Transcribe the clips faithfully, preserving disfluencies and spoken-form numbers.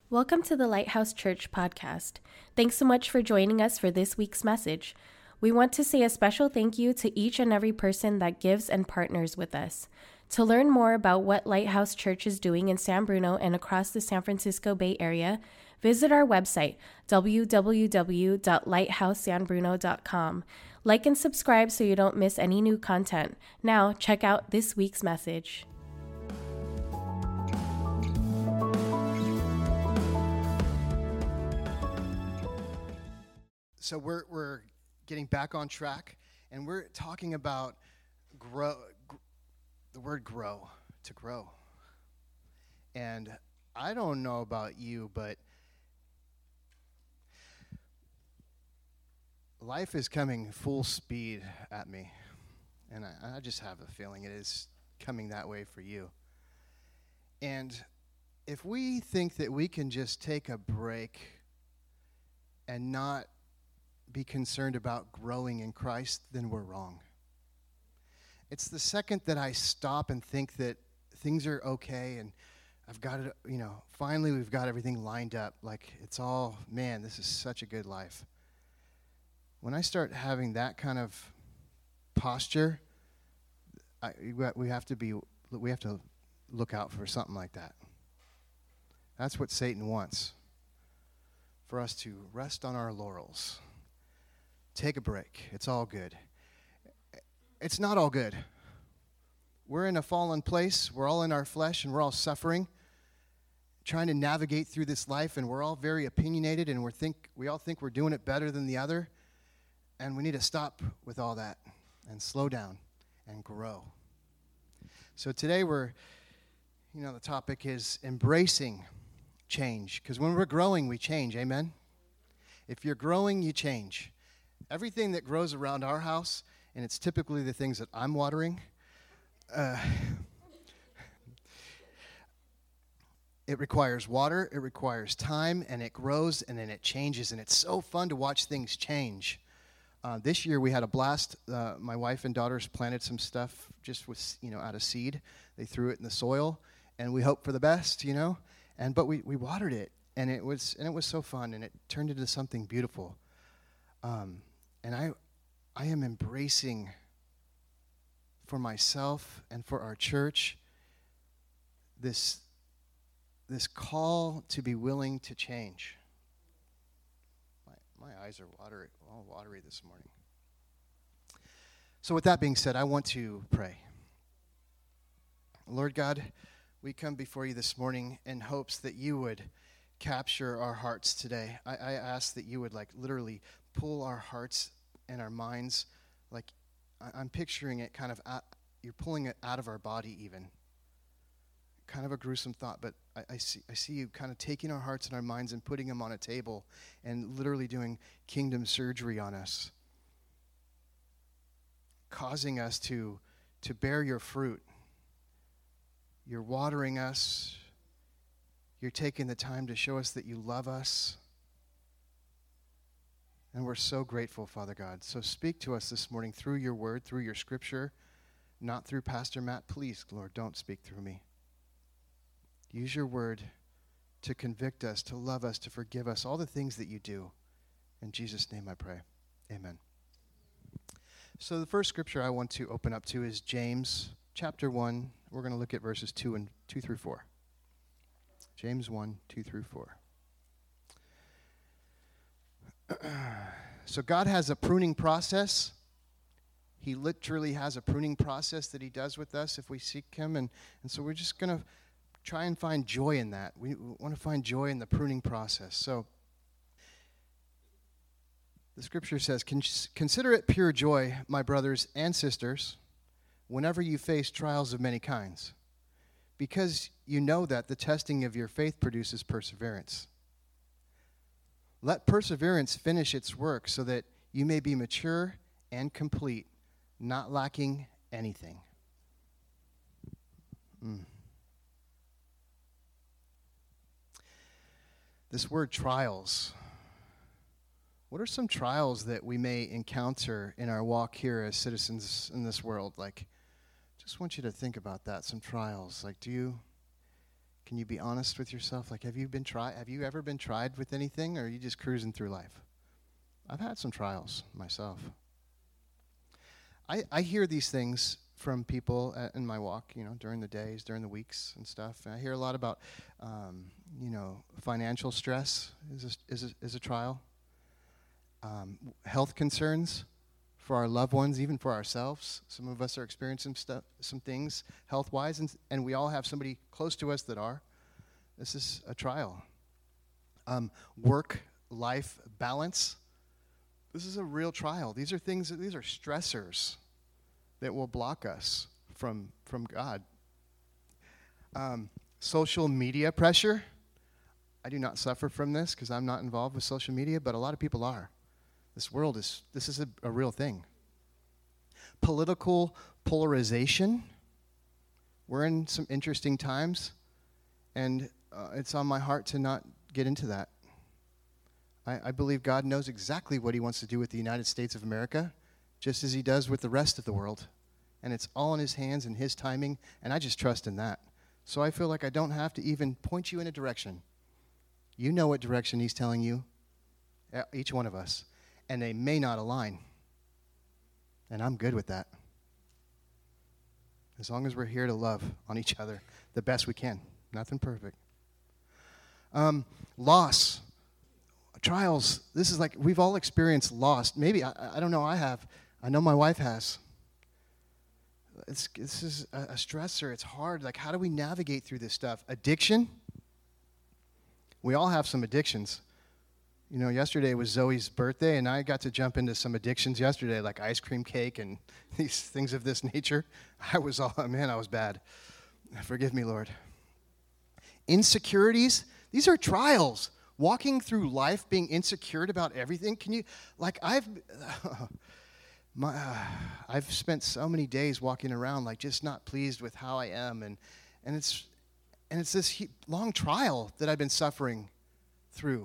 Welcome to the Lighthouse Church podcast. Thanks so much for joining us for this week's message. We want to say a special thank you to each and every person that gives and partners with us. To learn more about what Lighthouse Church is doing in San Bruno and across the San Francisco Bay Area, visit our website, w w w dot lighthouse san bruno dot com. Like and subscribe so you don't miss any new content. Now, check out this week's message. So we're we're getting back on track, and we're talking about grow, gr- the word grow, to grow. And I don't know about you, but life is coming full speed at me, and I, I just have a feeling it is coming that way for you. And if we think that we can just take a break and not be concerned about growing in Christ, then we're wrong. It's the second that I stop and think that things are okay and I've got it, you know, finally we've got everything lined up. Like it's all, man, this is such a good life. When I start having that kind of posture, I, we have to be, we have to look out for something like that. That's what Satan wants, for us to rest on our laurels. Take a break. It's all good. It's not all good. We're in a fallen place. We're all in our flesh, and we're all suffering, trying to navigate through this life, and we're all very opinionated, and we think we all think we're doing it better than the other, and we need to stop with all that and slow down and grow. So today we're, you know, the topic is embracing change, because when we're growing, we change. Amen? If you're growing, you change. Everything that grows around our house, and it's typically the things that I'm watering, uh, it requires water, it requires time, and it grows, and then it changes, and it's so fun to watch things change. Uh, this year we had a blast. Uh, my wife and daughters planted some stuff just with, you know, out of seed. They threw it in the soil, and we hoped for the best, you know, and but we, we watered it, and it was and it was so fun, and it turned into something beautiful. Um, And I I am embracing for myself and for our church this, this call to be willing to change. My, my eyes are watery, all watery this morning. So with that being said, I want to pray. Lord God, we come before you this morning in hopes that you would capture our hearts today. I, I ask that you would like literally pull our hearts and our minds, like I, I'm picturing it kind of, out, you're pulling it out of our body even. Kind of a gruesome thought, but I, I see I see you kind of taking our hearts and our minds and putting them on a table and literally doing kingdom surgery on us, causing us to, to bear your fruit. You're watering us. You're taking the time to show us that you love us. And we're so grateful, Father God. So speak to us this morning through your word, through your scripture, not through Pastor Matt. Please, Lord, don't speak through me. Use your word to convict us, to love us, to forgive us, all the things that you do. In Jesus' name I pray. Amen. So the first scripture I want to open up to is James chapter one. We're going to look at verses two and two through four. James one, two through four. So God has a pruning process. He literally has a pruning process that he does with us if we seek him. And, and so we're just going to try and find joy in that. We want to find joy in the pruning process. So the scripture says, "Consider it pure joy, my brothers and sisters, whenever you face trials of many kinds, because you know that the testing of your faith produces perseverance. Let perseverance finish its work so that you may be mature and complete, not lacking anything." Mm. This word trials. What are some trials that we may encounter in our walk here as citizens in this world? Like, just want you to think about that, some trials. Like, do you Can you be honest with yourself? Like, have you been try? Have you ever been tried with anything, or are you just cruising through life? I've had some trials myself. I I hear these things from people uh, in my walk, you know, during the days, during the weeks and stuff. And I hear a lot about, um, you know, financial stress is a, is a, is a trial. Um, health concerns for our loved ones, even for ourselves. Some of us are experiencing stuff, some things health-wise, and, and we all have somebody close to us that are. This is a trial. Um, work-life balance. This is a real trial. These are things, these are stressors that will block us from, from God. Um, social media pressure. I do not suffer from this because I'm not involved with social media, but a lot of people are. This world is, this is a, a real thing. Political polarization. We're in some interesting times, and uh, it's on my heart to not get into that. I, I believe God knows exactly what he wants to do with the United States of America, just as he does with the rest of the world. And it's all in his hands and his timing, and I just trust in that. So I feel like I don't have to even point you in a direction. You know what direction he's telling you, each one of us. And they may not align. And I'm good with that. As long as we're here to love on each other the best we can. Nothing perfect. Um, loss. Trials. This is like, we've all experienced loss. Maybe, I, I don't know, I have. I know my wife has. It's, this is a, a stressor. It's hard. Like, how do we navigate through this stuff? Addiction. We all have some addictions. You know, yesterday was Zoe's birthday, and I got to jump into some addictions yesterday, like ice cream cake and these things of this nature. I was all, man, I was bad. Forgive me, Lord. Insecurities. These are trials. Walking through life being insecure about everything. Can you, like, I've, uh, my, uh, I've spent so many days walking around, like, just not pleased with how I am, and and it's, and it's this he- long trial that I've been suffering through.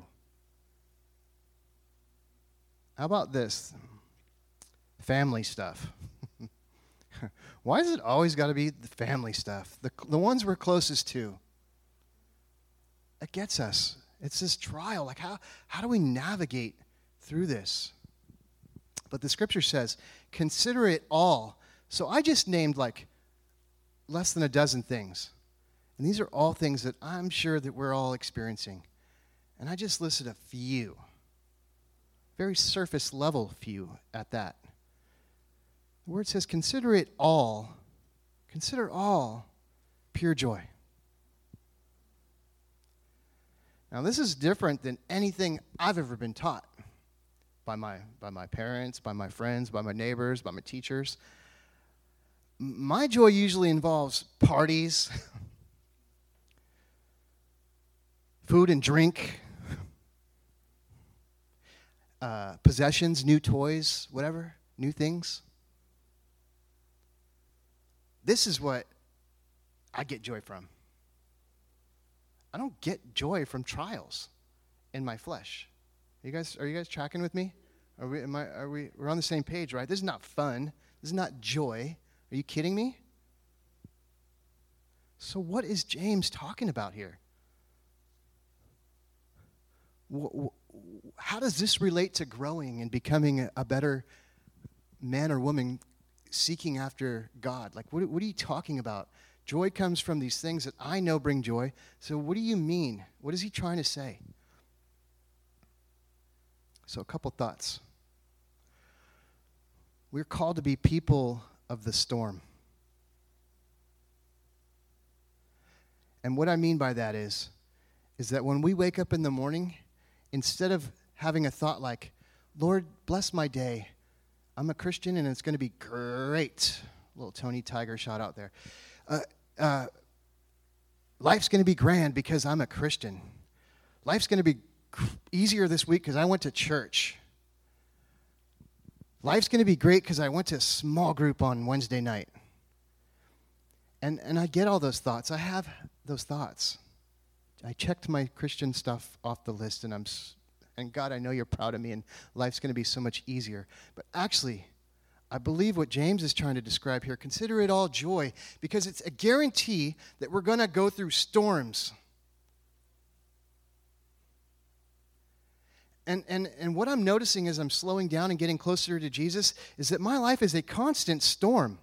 How about this? Family stuff. Why is it always got to be the family stuff? The, the ones we're closest to. It gets us. It's this trial. Like, how, how do we navigate through this? But the scripture says, consider it all. So I just named like less than a dozen things. And these are all things that I'm sure that we're all experiencing. And I just listed a few. Very surface level few at that. The word says, consider it all, consider all pure joy. Now, this is different than anything I've ever been taught by my, by my parents, by my friends, by my neighbors, by my teachers. My joy usually involves parties, food and drink, Uh, possessions, new toys, whatever, new things. This is what I get joy from. I don't get joy from trials in my flesh. Are you guys, are you guys tracking with me? Are we, am I, are we, we're on the same page, right? This is not fun. This is not joy. Are you kidding me? So what is James talking about here? What, how does this relate to growing and becoming a, a better man or woman seeking after God? Like, what, what are you talking about? Joy comes from these things that I know bring joy. So what do you mean? What is he trying to say? So a couple thoughts. We're called to be people of the storm. And what I mean by that is, is that when we wake up in the morning, instead of having a thought like, Lord, bless my day. I'm a Christian and it's going to be great. Little Tony Tiger shot out there. Uh, uh, life's going to be grand because I'm a Christian. Life's going to be easier this week because I went to church. Life's going to be great because I went to a small group on Wednesday night. And and I get all those thoughts. I have those thoughts. I checked my Christian stuff off the list, and I'm, and God, I know you're proud of me, and life's going to be so much easier. But actually, I believe what James is trying to describe here, consider it all joy, because it's a guarantee that we're going to go through storms. And, and, and what I'm noticing as I'm slowing down and getting closer to Jesus is that my life is a constant storm.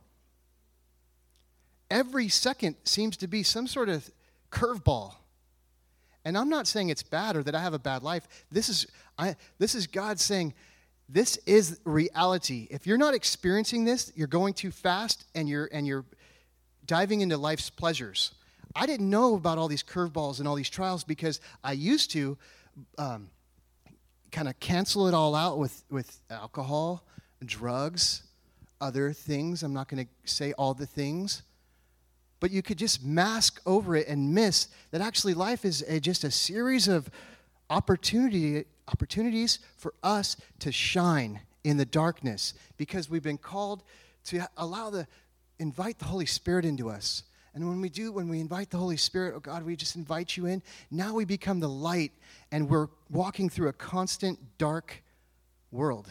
Every second seems to be some sort of curveball. And I'm not saying it's bad or that I have a bad life. This is I, this is God saying, this is reality. If you're not experiencing this, you're going too fast and you're and you're diving into life's pleasures. I didn't know about all these curveballs and all these trials because I used to um, kind of cancel it all out with, with alcohol, drugs, other things. I'm not going to say all the things. But you could just mask over it and miss that actually life is a, just a series of opportunity, opportunities for us to shine in the darkness because we've been called to allow the, invite the Holy Spirit into us. And when we do, when we invite the Holy Spirit, oh God, we just invite you in, now we become the light and we're walking through a constant dark world.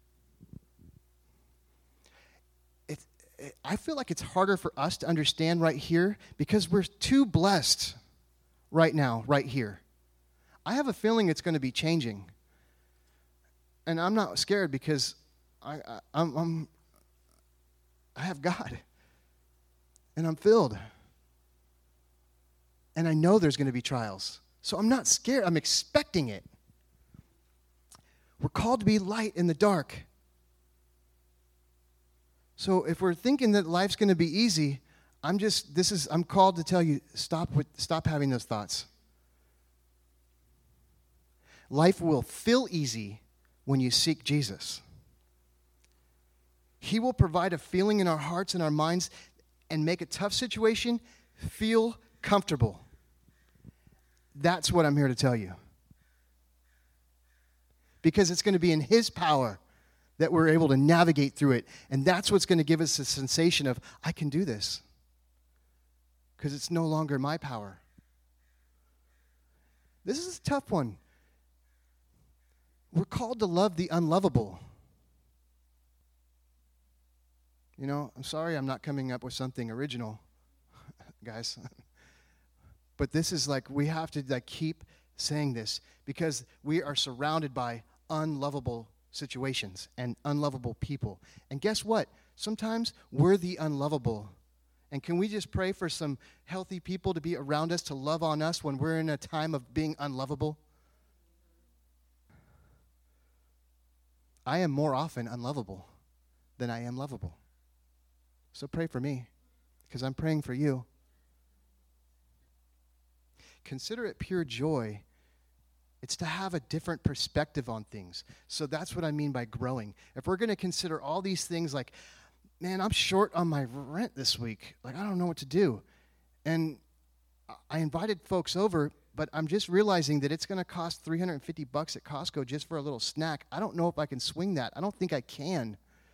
I feel like it's harder for us to understand right here because we're too blessed right now, right here. I have a feeling it's going to be changing. And I'm not scared because I, I, I'm, I'm, I have God. And I'm filled. And I know there's going to be trials. So I'm not scared. I'm expecting it. We're called to be light in the dark. So if we're thinking that life's going to be easy, I'm just, this is, I'm called to tell you, stop with, stop having those thoughts. Life will feel easy when you seek Jesus. He will provide a feeling in our hearts and our minds and make a tough situation feel comfortable. That's what I'm here to tell you. Because it's going to be in His power that we're able to navigate through it. And that's what's going to give us a sensation of, I can do this. Because it's no longer my power. This is a tough one. We're called to love the unlovable. You know, I'm sorry I'm not coming up with something original, guys. But this is like, we have to like keep saying this because we are surrounded by unlovable situations and unlovable people. And guess what? Sometimes we're the unlovable. And can we just pray for some healthy people to be around us, to love on us when we're in a time of being unlovable? I am more often unlovable than I am lovable. So pray for me, because I'm praying for you. Consider it pure joy. It's to have a different perspective on things. So that's what I mean by growing. If we're going to consider all these things like, man, I'm short on my rent this week. Like, I don't know what to do. And I invited folks over, but I'm just realizing that it's going to cost three hundred fifty bucks at Costco just for a little snack. I don't know if I can swing that. I don't think I can.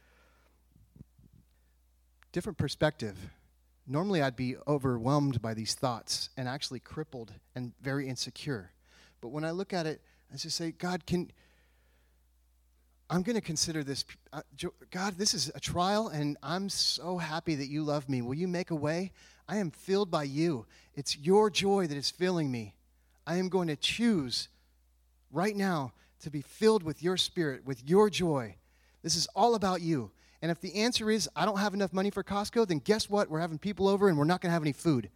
Different perspective. Normally I'd be overwhelmed by these thoughts and actually crippled and very insecure. But when I look at it, I just say, God, can, I'm going to consider this, uh, God, this is a trial, and I'm so happy that you love me. Will you make a way? I am filled by you. It's your joy that is filling me. I am going to choose right now to be filled with your spirit, with your joy. This is all about you. And if the answer is, I don't have enough money for Costco, then guess what? We're having people over, and we're not going to have any food.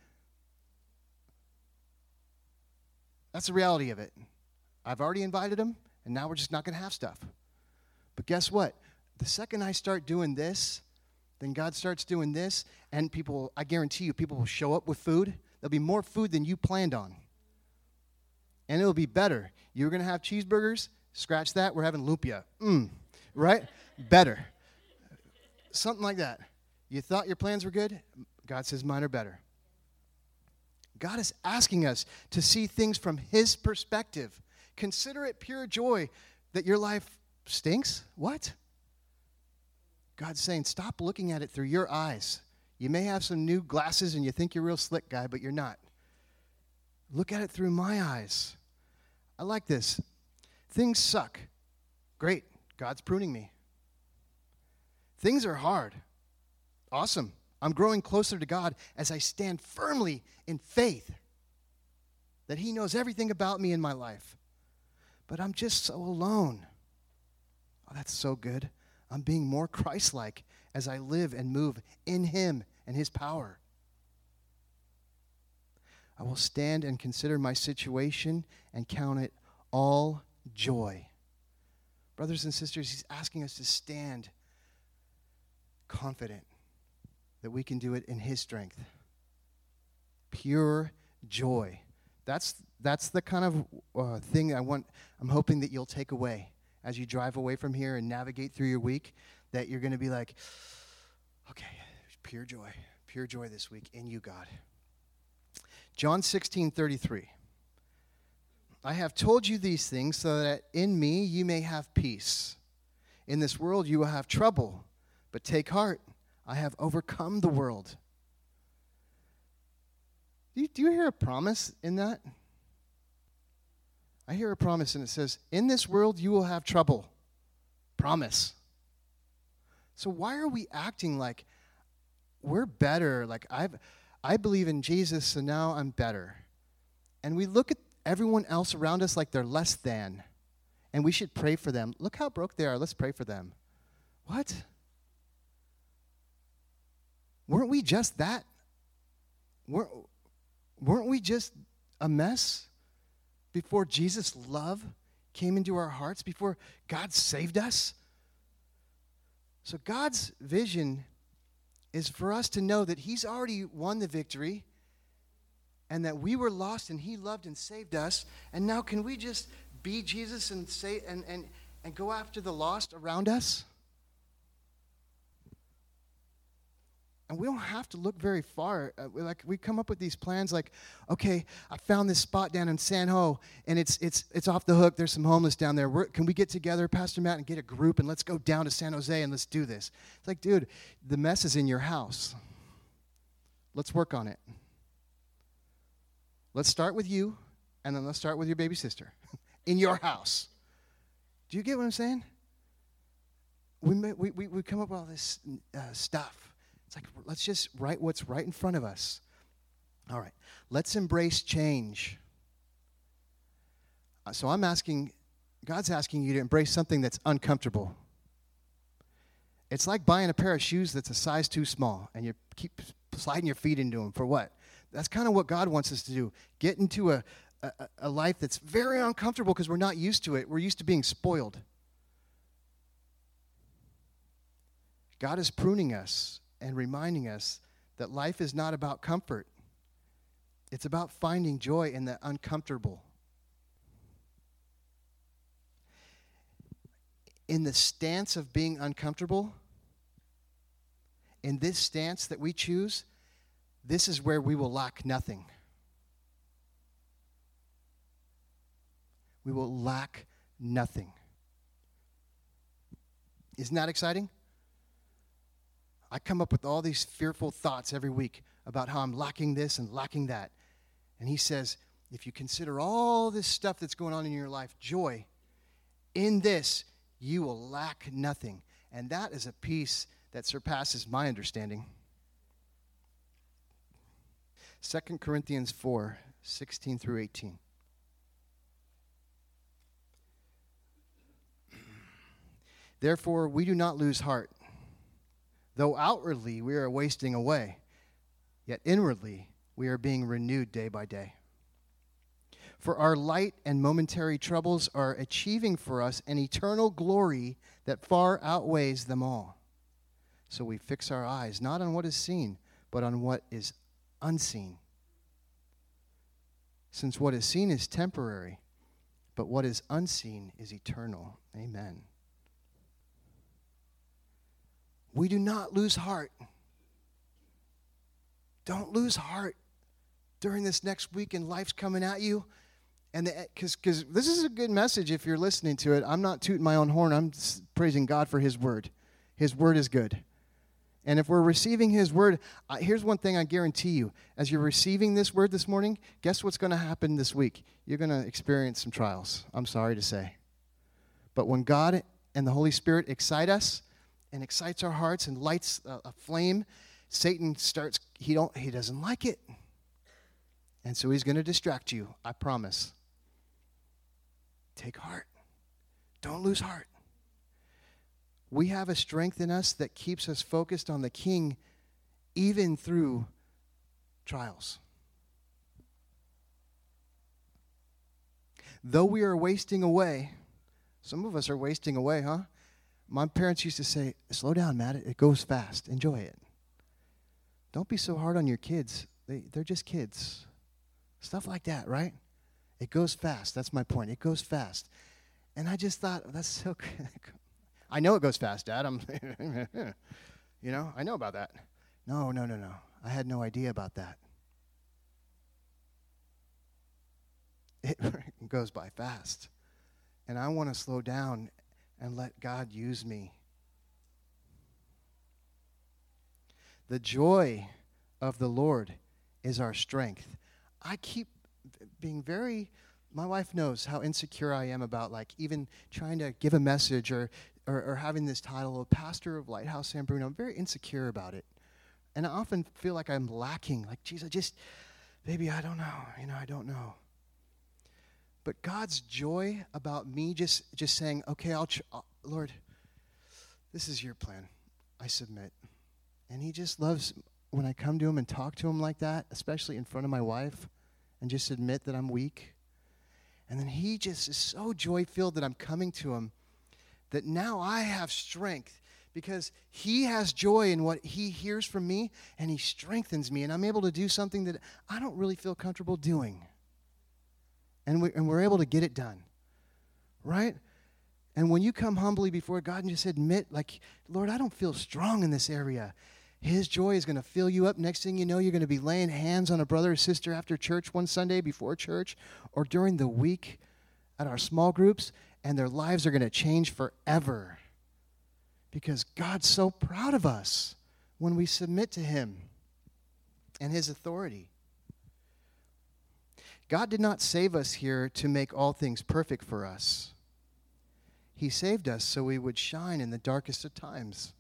That's the reality of it. I've already invited them, and now we're just not going to have stuff. But guess what? The second I start doing this, then God starts doing this, and people, I guarantee you, people will show up with food. There'll be more food than you planned on. And it'll be better. You're going to have cheeseburgers? Scratch that. We're having lumpia. Mmm. Right? Better. Something like that. You thought your plans were good? God says mine are better. God is asking us to see things from His perspective. Consider it pure joy that your life stinks. What? God's saying, stop looking at it through your eyes. You may have some new glasses and you think you're a real slick guy, but you're not. Look at it through my eyes. I like this. Things suck. Great. God's pruning me. Things are hard. Awesome. I'm growing closer to God as I stand firmly in faith that he knows everything about me in my life. But I'm just so alone. Oh, that's so good. I'm being more Christ-like as I live and move in him and his power. I will stand and consider my situation and count it all joy. Brothers and sisters, he's asking us to stand confident that we can do it in his strength. Pure joy. That's that's the kind of uh, thing I want. I'm hoping that you'll take away as you drive away from here and navigate through your week, that you're going to be like, okay, pure joy, pure joy this week in you, God. John sixteen thirty-three. I have told you these things so that in me you may have peace. In this world you will have trouble, but take heart. I have overcome the world. Do you, do you hear a promise in that? I hear a promise, and it says, in this world you will have trouble. Promise. So why are we acting like we're better? Like I've, I believe in Jesus, so now I'm better. And we look at everyone else around us like they're less than, and we should pray for them. Look how broke they are. Let's pray for them. What? Weren't we just that? Weren't, weren't we just a mess before Jesus' love came into our hearts, before God saved us? So God's vision is for us to know that he's already won the victory and that we were lost and he loved and saved us. And now can we just be Jesus and say and, and, and go after the lost around us? And we don't have to look very far. Uh, like we come up with these plans like, okay, I found this spot down in San Ho, and it's it's it's off the hook. There's some homeless down there. We're, can we get together, Pastor Matt, and get a group, and let's go down to San Jose, and let's do this? It's like, dude, the mess is in your house. Let's work on it. Let's start with you, and then let's start with your baby sister in your house. Do you get what I'm saying? We we we, we come up with all this uh, stuff. It's like, let's just write what's right in front of us. All right, let's embrace change. Uh, so I'm asking, God's asking you to embrace something that's uncomfortable. It's like buying a pair of shoes that's a size too small, and you keep sliding your feet into them for what? That's kind of what God wants us to do. Get into a, a, a life that's very uncomfortable because we're not used to it. We're used to being spoiled. God is pruning us and reminding us that life is not about comfort. It's about finding joy in the uncomfortable. In the stance of being uncomfortable, in this stance that we choose, this is where we will lack nothing. We will lack nothing. Isn't that exciting? I come up with all these fearful thoughts every week about how I'm lacking this and lacking that. And he says, if you consider all this stuff that's going on in your life, joy, in this, you will lack nothing. And that is a peace that surpasses my understanding. Second Corinthians four, sixteen through eighteen. Therefore, we do not lose heart. Though outwardly we are wasting away, yet inwardly we are being renewed day by day. For our light and momentary troubles are achieving for us an eternal glory that far outweighs them all. So we fix our eyes not on what is seen, but on what is unseen. Since what is seen is temporary, but what is unseen is eternal. Amen. We do not lose heart. Don't lose heart during this next week and life's coming at you. And because because this is a good message if you're listening to it. I'm not tooting my own horn. I'm praising God for his word. His word is good. And if we're receiving his word, uh, here's one thing I guarantee you. As you're receiving this word this morning, guess what's going to happen this week? You're going to experience some trials, I'm sorry to say. But when God and the Holy Spirit excite us, and excites our hearts and lights a, a flame, Satan starts, he don't, he doesn't like it. And so he's going to distract you, I promise. Take heart. Don't lose heart. We have a strength in us that keeps us focused on the King even through trials. Though we are wasting away, some of us are wasting away, huh? My parents used to say, slow down, Matt. It goes fast. Enjoy it. Don't be so hard on your kids. They, they're just kids. Stuff like that, right? It goes fast. That's my point. It goes fast. And I just thought, that's so I know it goes fast, Dad. I'm, you know, I know about that. No, no, no, no. I had no idea about that. It goes by fast. And I want to slow down and let God use me. The joy of the Lord is our strength. I keep being very, my wife knows how insecure I am about like even trying to give a message or, or, or having this title of pastor of Lighthouse San Bruno. I'm very insecure about it. And I often feel like I'm lacking. Like, geez, I just, baby, I don't know. You know, I don't know. But God's joy about me just, just saying, okay, I'll, ch- uh, Lord, this is your plan. I submit. And he just loves when I come to him and talk to him like that, especially in front of my wife, and just admit that I'm weak. And then he just is so joy-filled that I'm coming to him that now I have strength because he has joy in what he hears from me, and he strengthens me, and I'm able to do something that I don't really feel comfortable doing. And, we, and we're able to get it done, right? And when you come humbly before God and just admit, like, Lord, I don't feel strong in this area, his joy is going to fill you up. Next thing you know, you're going to be laying hands on a brother or sister after church one Sunday before church or during the week at our small groups, and their lives are going to change forever because God's so proud of us when we submit to him and his authority. God did not save us here to make all things perfect for us. He saved us so we would shine in the darkest of times.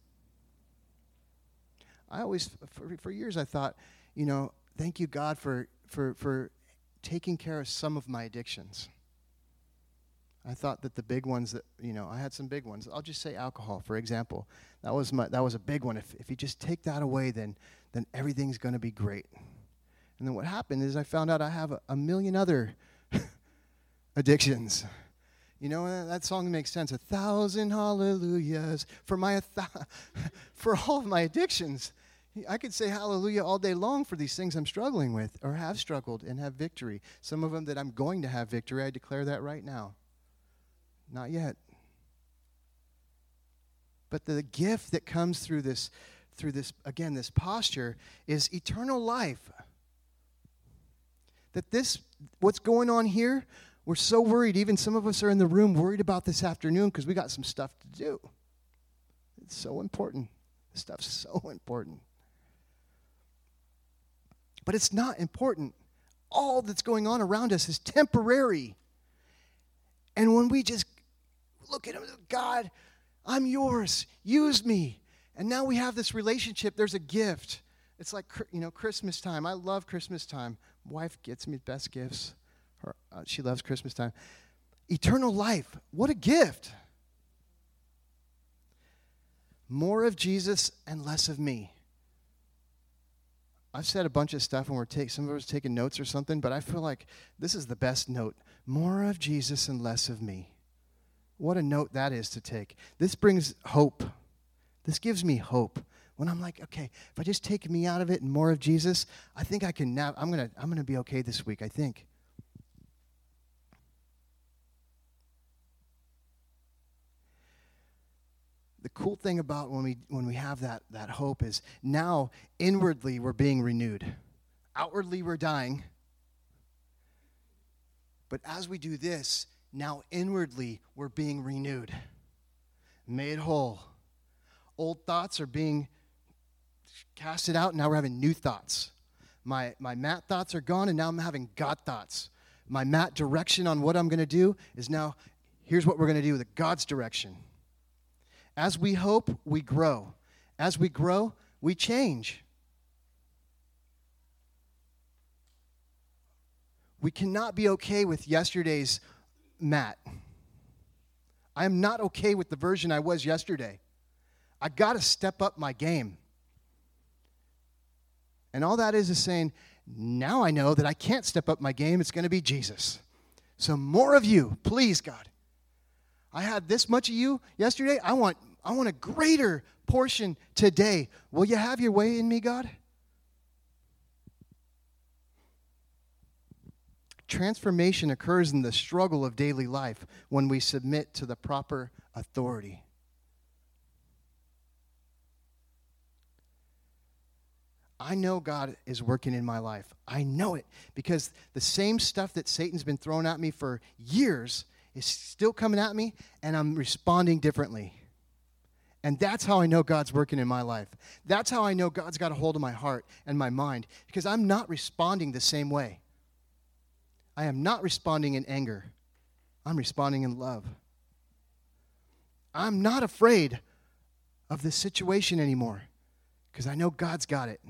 I always, for, for years, I thought, you know, thank you, God, for, for, for taking care of some of my addictions. I thought that the big ones that, you know, I had some big ones. I'll just say alcohol, for example. That was my, that was a big one. If, if you just take that away, then, then everything's going to be great. And then what happened is I found out I have a, a million other addictions. You know, that song makes sense. A thousand hallelujahs for my th- for all of my addictions. I could say hallelujah all day long for these things I'm struggling with or have struggled and have victory. Some of them that I'm going to have victory, I declare that right now. Not yet. But the gift that comes through this, through this, again, this posture is eternal life. That this, what's going on here, we're so worried. Even some of us are in the room worried about this afternoon because we got some stuff to do. It's so important. This stuff's so important. But it's not important. All that's going on around us is temporary. And when we just look at him, God, I'm yours. Use me. And now we have this relationship. There's a gift. It's like, you know, Christmas time. I love Christmas time. Wife gets me the best gifts. Her, uh, she loves Christmas time. Eternal life. What a gift. More of Jesus and less of me. I've said a bunch of stuff and we're taking, some of us taking notes or something, but I feel like this is the best note. More of Jesus and less of me. What a note that is to take. This brings hope. This gives me hope. When I'm like, okay, if I just take me out of it and more of Jesus, I think I can now, I'm gonna, I'm gonna be okay this week, I think. The cool thing about when we when we have that, that hope is now inwardly we're being renewed. Outwardly we're dying. But as we do this, now inwardly we're being renewed, made whole. Old thoughts are being casted out, and now we're having new thoughts. My my Matt thoughts are gone, and now I'm having God thoughts. My Matt direction on what I'm going to do is now, here's what we're going to do with God's direction. As we hope, we grow. As we grow, we change. We cannot be okay with yesterday's Matt. I am not okay with the version I was yesterday. I got to step up my game. And all that is is saying, now I know that I can't step up my game. It's going to be Jesus. So more of you, please, God. I had this much of you yesterday. I want, I want a greater portion today. Will you have your way in me, God? Transformation occurs in the struggle of daily life when we submit to the proper authority. I know God is working in my life. I know it because the same stuff that Satan's been throwing at me for years is still coming at me, and I'm responding differently. And that's how I know God's working in my life. That's how I know God's got a hold of my heart and my mind, because I'm not responding the same way. I am not responding in anger. I'm responding in love. I'm not afraid of this situation anymore because I know God's got it.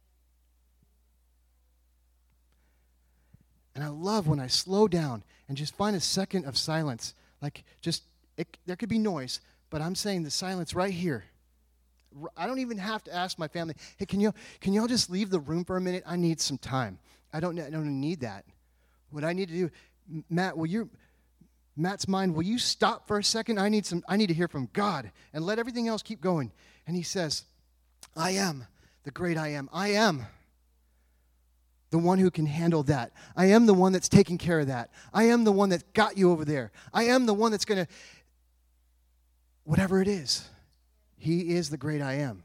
And I love when I slow down and just find a second of silence. Like just, it, there could be noise, but I'm saying the silence right here. I don't even have to ask my family, hey, can you can y'all just leave the room for a minute? I need some time. I don't, I don't need that. What I need to do, Matt, will you, Matt's mind, will you stop for a second? I need some, I need to hear from God and let everything else keep going. And he says, I am the great I am. I am the one who can handle that. I am the one that's taking care of that. I am the one that got you over there. I am the one that's going to, whatever it is, he is the great I am.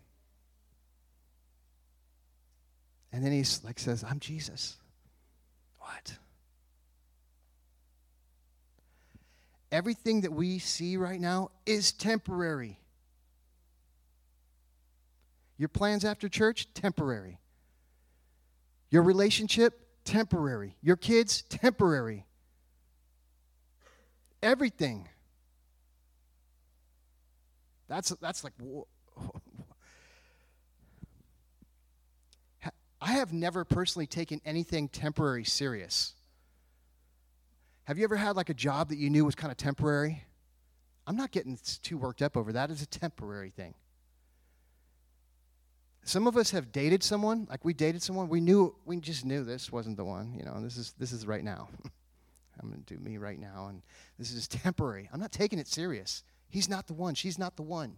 And then he's like says, I'm Jesus. What? Everything that we see right now is temporary. Your plans after church, temporary. Your relationship, temporary. Your kids, temporary. Everything. That's that's like, whoa. I have never personally taken anything temporary serious. Have you ever had like a job that you knew was kind of temporary? I'm not getting too worked up over that. It's a temporary thing. Some of us have dated someone, like we dated someone, we knew, we just knew this wasn't the one, you know, this is this is right now. I'm going to do me right now, and this is temporary. I'm not taking it serious. He's not the one. She's not the one.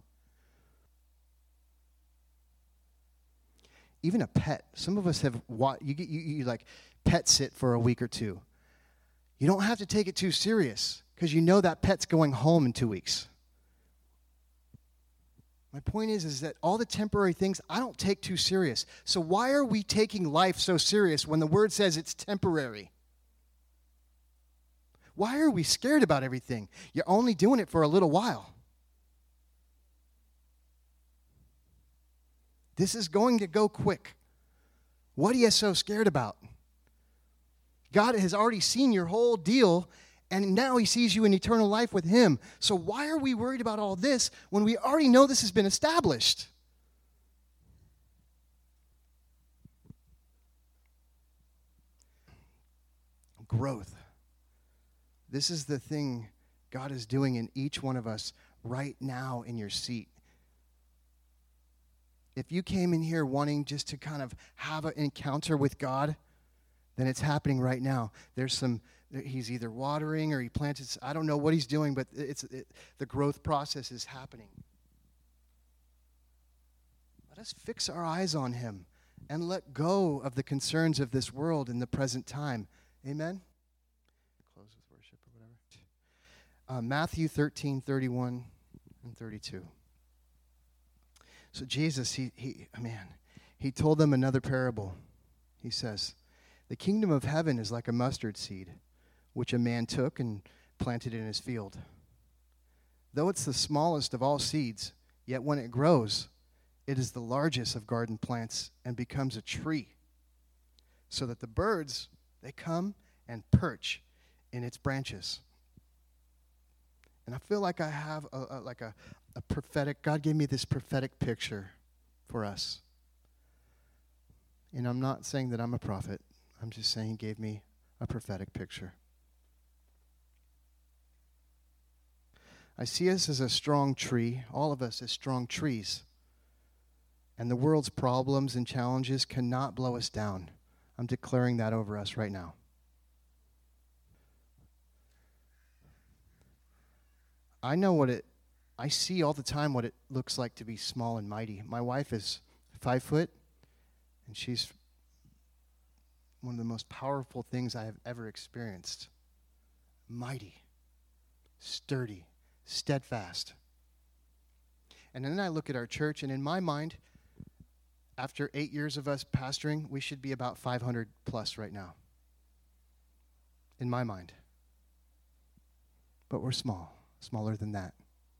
Even a pet. Some of us have, you get you, you like pet sit for a week or two. You don't have to take it too serious because you know that pet's going home in two weeks. My point is, is that all the temporary things I don't take too serious. So why are we taking life so serious when the word says it's temporary? Why are we scared about everything? You're only doing it for a little while. This is going to go quick. What are you so scared about? God has already seen your whole deal, and now he sees you in eternal life with him. So why are we worried about all this when we already know this has been established? Growth. This is the thing God is doing in each one of us right now in your seat. If you came in here wanting just to kind of have an encounter with God, then it's happening right now. There's some, he's either watering or he planted, I don't know what he's doing, but it's it, the growth process is happening. Let us fix our eyes on him and let go of the concerns of this world in the present time. Amen? Close with worship or whatever. Uh, Matthew thirteen, thirty-one and thirty-two. So Jesus, he, he, man, he told them another parable. He says, the kingdom of heaven is like a mustard seed, which a man took and planted in his field. Though it's the smallest of all seeds, yet when it grows, it is the largest of garden plants and becomes a tree, so that the birds, they come and perch in its branches. And I feel like I have a, a, like a, a prophetic, God gave me this prophetic picture for us. And I'm not saying that I'm a prophet. I'm just saying he gave me a prophetic picture. I see us as a strong tree, all of us as strong trees. And the world's problems and challenges cannot blow us down. I'm declaring that over us right now. I know what it, I see all the time what it looks like to be small and mighty. My wife is five foot, and she's one of the most powerful things I have ever experienced. Mighty, sturdy, steadfast. And then I look at our church, and in my mind, after eight years of us pastoring, we should be about five hundred plus right now. In my mind. But we're small, smaller than that.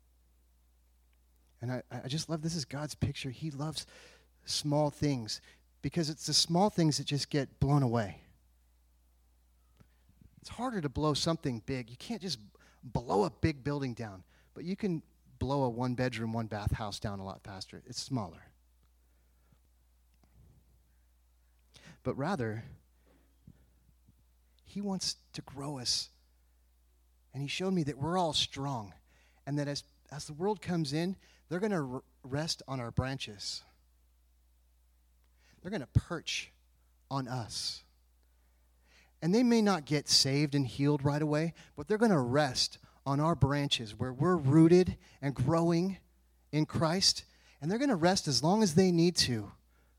And I, I just love, this is God's picture. He loves small things because it's the small things that just get blown away. It's harder to blow something big. You can't just blow a big building down, but you can blow a one-bedroom, one-bath house down a lot faster. It's smaller. But rather, he wants to grow us. And he showed me that we're all strong. And that as, as the world comes in, they're going to r- rest on our branches. They're going to perch on us. And they may not get saved and healed right away, but they're going to rest on our branches where we're rooted and growing in Christ. And they're going to rest as long as they need to.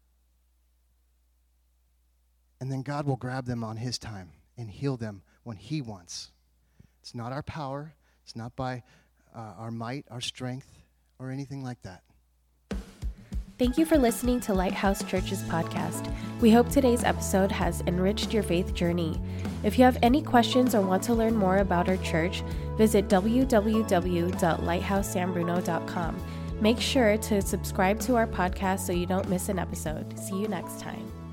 And then God will grab them on his time and heal them when he wants. It's not our power. It's not by uh, our might, our strength, or anything like that. Thank you for listening to Lighthouse Church's podcast. We hope today's episode has enriched your faith journey. If you have any questions or want to learn more about our church, visit w w w dot lighthouse san bruno dot com. Make sure to subscribe to our podcast so you don't miss an episode. See you next time.